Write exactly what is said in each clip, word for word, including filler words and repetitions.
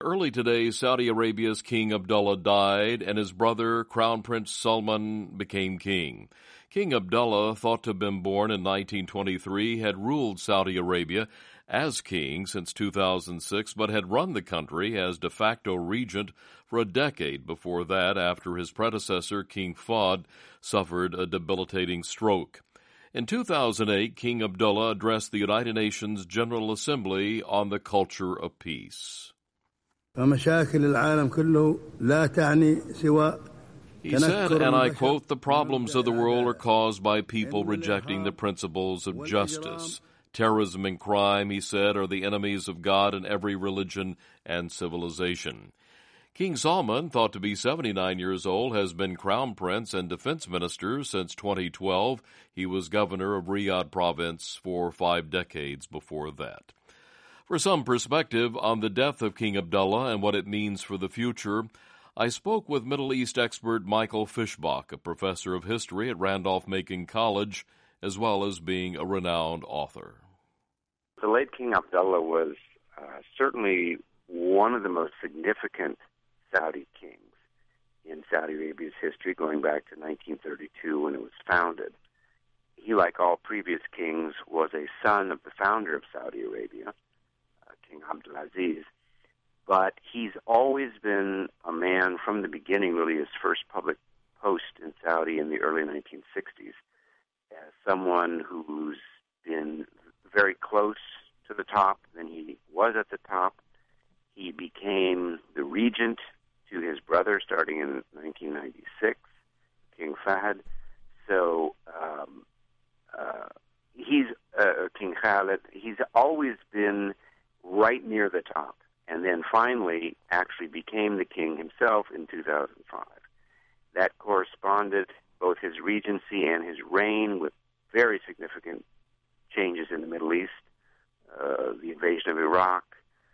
Early today, Saudi Arabia's King Abdullah died, and his brother, Crown Prince Salman, became king. King Abdullah, thought to have been born in nineteen twenty-three, had ruled Saudi Arabia as king since two thousand six, but had run the country as de facto regent for a decade before that, after his predecessor, King Fahd, suffered a debilitating stroke. In two thousand eight, King Abdullah addressed the United Nations General Assembly on the culture of peace. فمشاكل العالم كله لا تعني سوى He said, and I quote, "The problems of the world are caused by people rejecting the principles of justice. Terrorism and crime," he said, "are the enemies of God and every religion and civilization." King Salman, thought to be seventy-nine years old, has been crown prince and defense minister since twenty twelve. He was governor of Riyadh province for five decades before that. For some perspective on the death of King Abdullah and what it means for the future, I spoke with Middle East expert Michael Fischbach, a professor of history at Randolph-Macon College, as well as being a renowned author. The late King Abdullah was uh, certainly one of the most significant Saudi kings in Saudi Arabia's history, going back to nineteen thirty-two when it was founded. He, like all previous kings, was a son of the founder of Saudi Arabia, King Abdulaziz, but he's always been a man from the beginning, really his first public post in Saudi in the early nineteen sixties, as someone who's been very close to the top. Then he was at the top. He became the regent to his brother starting in nineteen ninety-six, King Fahd. So um, uh, he's uh, King Khalid. He's always been right near the top, and then finally actually became the king himself in two thousand five. That corresponded, both his regency and his reign, with very significant changes in the Middle East, uh, the invasion of Iraq,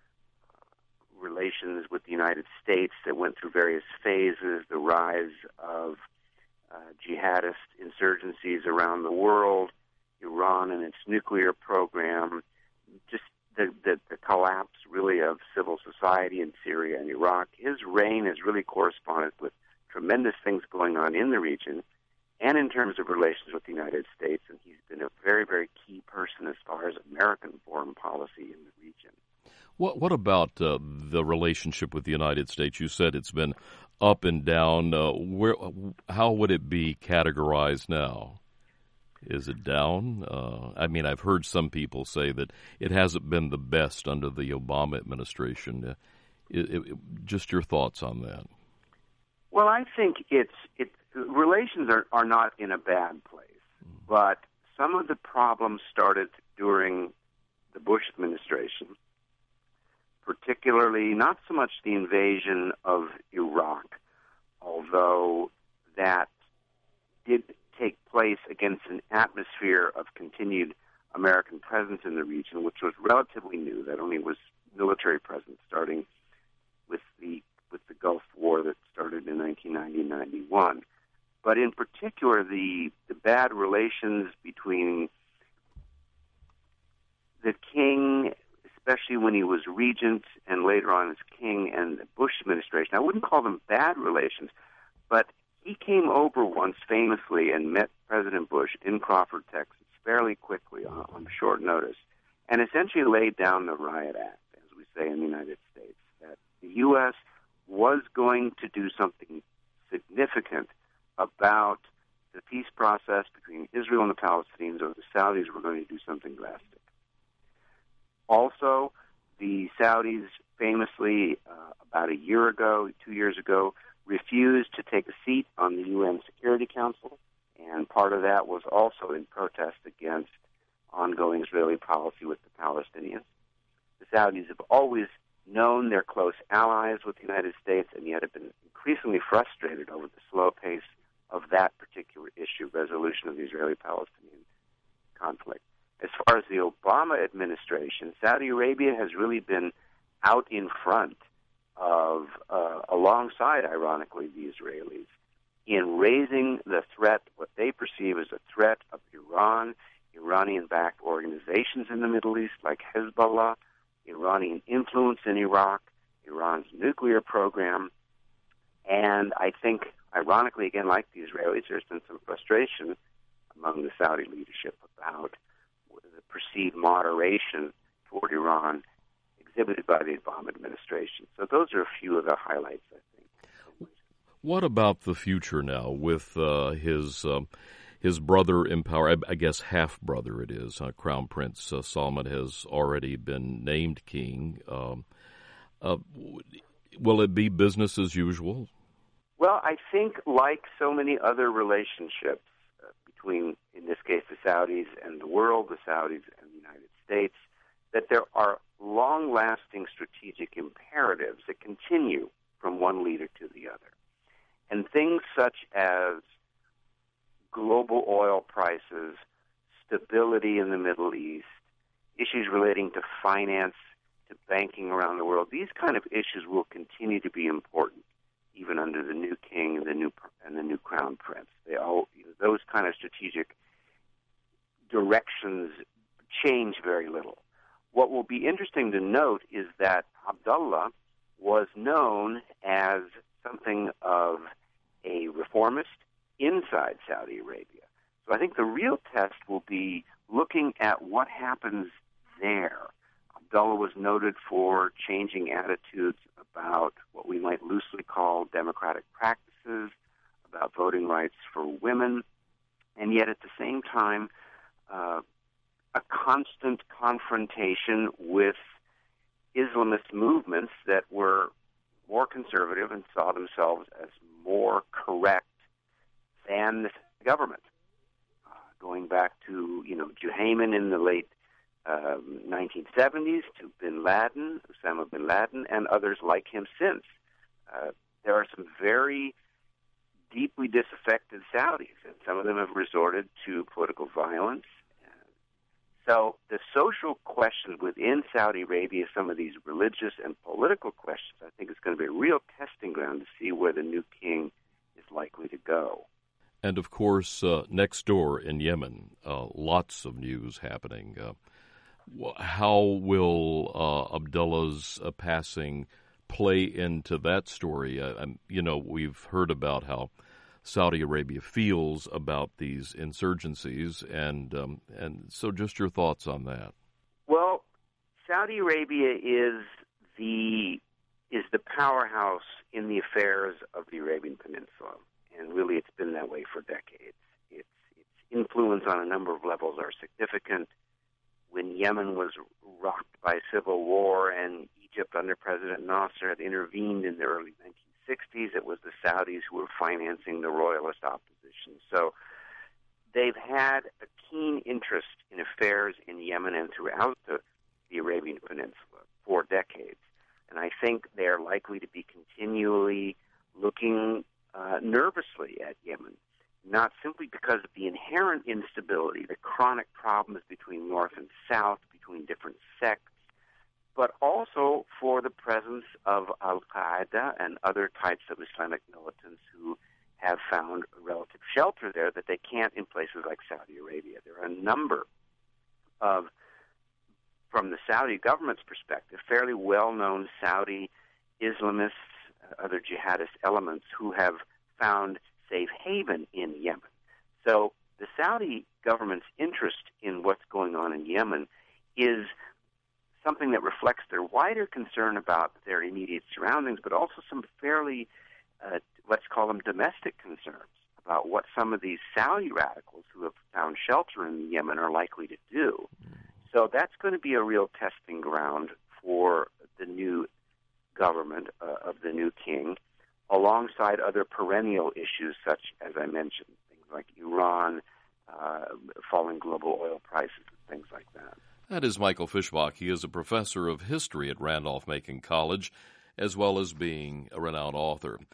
uh, relations with the United States that went through various phases, the rise of uh, jihadist insurgencies around the world, Iran and its nuclear program, just The, the, the collapse, really, of civil society in Syria and Iraq. His reign has really corresponded with tremendous things going on in the region and in terms of relations with the United States, and he's been a very, very key person as far as American foreign policy in the region. What, what about uh, the relationship with the United States? You said it's been up and down. Uh, where, how would it be categorized now? Is it down? Uh, I mean, I've heard some people say that it hasn't been the best under the Obama administration. Uh, it, it, just your thoughts on that. Well, I think it's it. Relations are, are not in a bad place, mm. but some of the problems started during the Bush administration, particularly not so much the invasion of Iraq, although that did take place against an atmosphere of continued American presence in the region, which was relatively new. That only was military presence, starting with the with the Gulf War that started in nineteen ninety and ninety-one. But in particular, the the bad relations between the king, especially when he was regent and later on as king, and the Bush administration, I wouldn't call them bad relations, but he came over once famously and met President Bush in Crawford, Texas, fairly quickly on, on short notice, and essentially laid down the Riot Act, as we say in the United States, that the U S was going to do something significant about the peace process between Israel and the Palestinians, or the Saudis were going to do something drastic. Also, the Saudis famously, uh, about a year ago, two years ago, refused to take a seat on the U N Security Council, and part of that was also in protest against ongoing Israeli policy with the Palestinians. The Saudis have always known they're close allies with the United States, and yet have been increasingly frustrated over the slow pace of that particular issue, resolution of the Israeli-Palestinian conflict. As far as the Obama administration, Saudi Arabia has really been out in front of, uh, alongside, ironically, the Israelis, in raising the threat, what they perceive as a threat of Iran, Iranian-backed organizations in the Middle East like Hezbollah, Iranian influence in Iraq, Iran's nuclear program. And I think, ironically, again, like the Israelis, there's been some frustration among the Saudi leadership about the perceived moderation toward Iran exhibited by the Obama administration. So those are a few of the highlights, I think. What about the future now with uh, his um, his brother in power, I, I guess half-brother it is, uh, Crown Prince uh, Salman has already been named king. Um, uh, will it be business as usual? Well, I think like so many other relationships uh, between, in this case, the Saudis and the world, the Saudis and the United States, that there are long-lasting strategic imperatives that continue from one leader to the other. And things such as global oil prices, stability in the Middle East, issues relating to finance, to banking around the world, these kind of issues will continue to be important, even under the new king and the new and the new crown prince. They all, you know, those kind of strategic directions change very little. What will be interesting to note is that Abdullah was known as something of a reformist inside Saudi Arabia. So I think the real test will be looking at what happens there. Abdullah was noted for changing attitudes about what we might loosely call democratic practices, about voting rights for women, and yet at the same time, uh, a constant confrontation with Islamist movements that were more conservative and saw themselves as more correct than the government. Uh, going back to, you know, Juhayman in the late um, nineteen seventies, to bin Laden, Osama bin Laden, and others like him since. Uh, there are some very deeply disaffected Saudis, and some of them have resorted to political violence. So the social questions within Saudi Arabia, some of these religious and political questions, I think is going to be a real testing ground to see where the new king is likely to go. And, of course, uh, next door in Yemen, uh, lots of news happening. Uh, how will uh, Abdullah's uh, passing play into that story? Uh, you know, we've heard about how Saudi Arabia feels about these insurgencies, and um, and so just your thoughts on that. Well, Saudi Arabia is the is the powerhouse in the affairs of the Arabian Peninsula, and really it's been that way for decades. Its, its influence on a number of levels are significant. When Yemen was rocked by civil war and Egypt under President Nasser had intervened in the early nineteen sixties, it was the Saudis who were financing the royalist opposition. So they've had a keen interest in affairs in Yemen and throughout the, the Arabian Peninsula for decades. And I think they're likely to be continually looking uh, nervously at Yemen, not simply because of the inherent instability, the chronic problems between North and South, between different sects, but also for the presence of al-Qaeda and other types of Islamic militants who have found a relative shelter there that they can't in places like Saudi Arabia. There are a number of, from the Saudi government's perspective, fairly well-known Saudi Islamists, uh, other jihadist elements who have found safe haven in Yemen. So the Saudi government's interest in what's going on in Yemen is something that reflects their wider concern about their immediate surroundings, but also some fairly, uh, let's call them domestic concerns about what some of these Saudi radicals who have found shelter in Yemen are likely to do. So that's going to be a real testing ground for the new government uh, of the new king, alongside other perennial issues such as I mentioned, things like Iran, uh, falling global oil prices, and things like that. That is Michael Fischbach. He is a professor of history at Randolph-Macon College, as well as being a renowned author.